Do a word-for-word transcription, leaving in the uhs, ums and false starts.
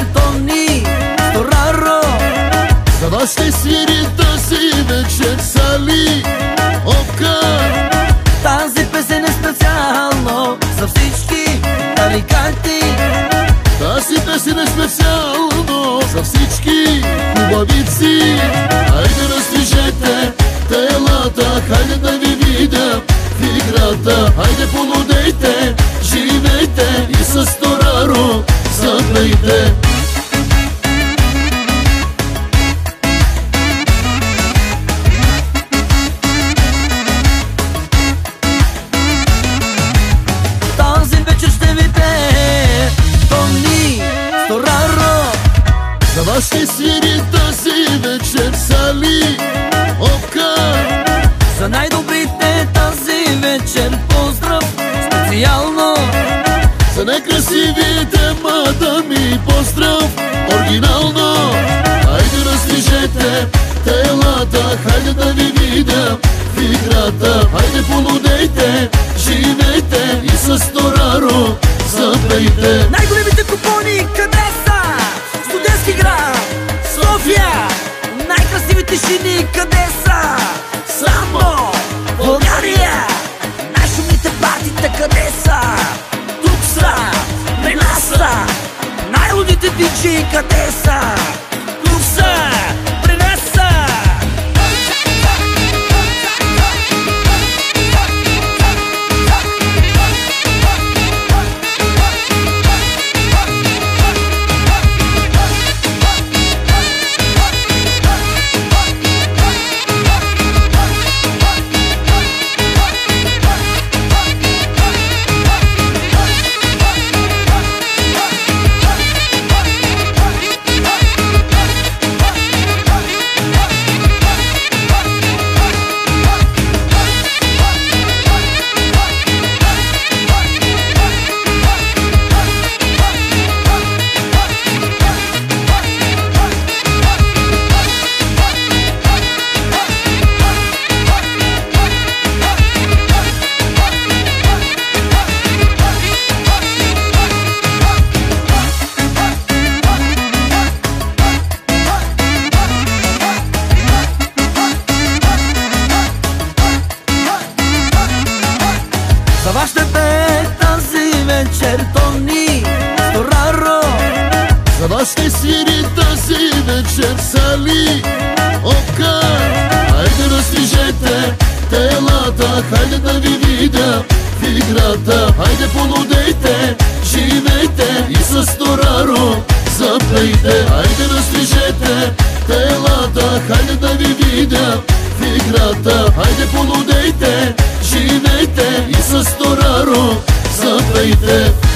вечер, Тони Стораро. За вас ще свири тази вечер Сали Опка. Тази песен е специално за всички тарикати. Тази песен е специално за всички хубавици. Хайде раздвижете телата, хайде да ви видя в играта. Хайде полудейте, живейте и с Стораро запейте. Тази вечер ще ви пее Тони Стораро. За вас ще свири тази вечер Сали Опка. За най-добрите тази вечер поздрав специално. За най-красивите мадами поздрав оригинално. Хайде раздвижете телата, хайде да ви видя в играта. Хайде полудейте, живейте и с Стораро запейте. Най-големите купони къде са? Студентски град, София. Най-красивите жени къде са? Само България. Най-шумните партита къде са? Тук са, при нас са. Най-лудите диджеи къде са? Тук са, при нас са. За вас ще пее тази вечер Тони Стораро. За вас ще свири тази вечер Сали Опка. Хайде раздвижете телата, хайде да ви видя в играта. Хайде полудейте, живейте и с Стораро запейте. Хайде раздвижете телата, хайде да ви видя в играта. Хайде полудейте, живейте и с Стораро запейте.